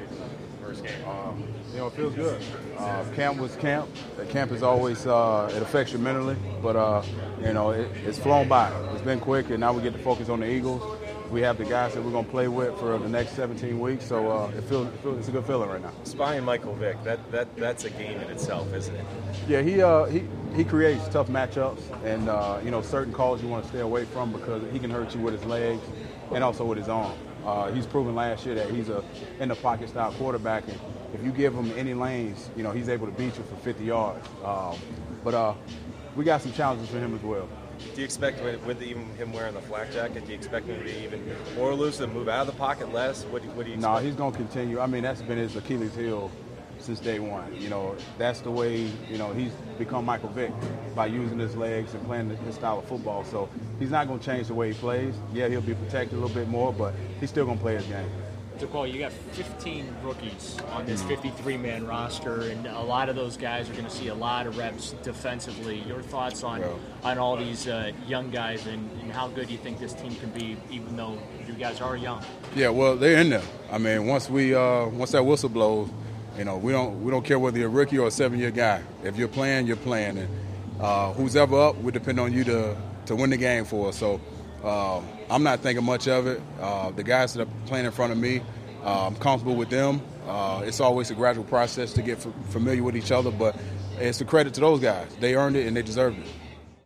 first game? It feels good. Camp was camp. Camp is always, it affects you mentally, but, it's flown by. It's been quick, and now we get to focus on the Eagles. We have the guys that we're going to play with for the next 17 weeks, so it's a good feeling right now. Spying Michael Vick, that's a game in itself, isn't it? Yeah, he creates tough matchups, and certain calls you want to stay away from because he can hurt you with his legs and also with his arm. He's proven last year that he's a in the pocket style quarterback, and if you give him any lanes, he's able to beat you for 50 yards. But we got some challenges for him as well. Do you expect, with even him wearing the flak jacket, do you expect him to be even more elusive, move out of the pocket less? What do you expect? No, he's going to continue. I mean, that's been his Achilles heel since day one. That's the way, he's become Michael Vick, by using his legs and playing his style of football. So he's not going to change the way he plays. Yeah, he'll be protected a little bit more, but he's still going to play his game. Jaquan, you got 15 rookies on this 53-man roster, and a lot of those guys are going to see a lot of reps defensively. Your thoughts on all these young guys and how good you think this team can be, even though you guys are young? Yeah, well, they're in there. I mean, once that whistle blows, we don't care whether you're a rookie or a 7-year guy. If you're playing, you're playing, and who's ever up, we depend on you to win the game for us. So. I'm not thinking much of it. The guys that are playing in front of me, I'm comfortable with them. It's always a gradual process to get familiar with each other, but it's a credit to those guys. They earned it and they deserved it.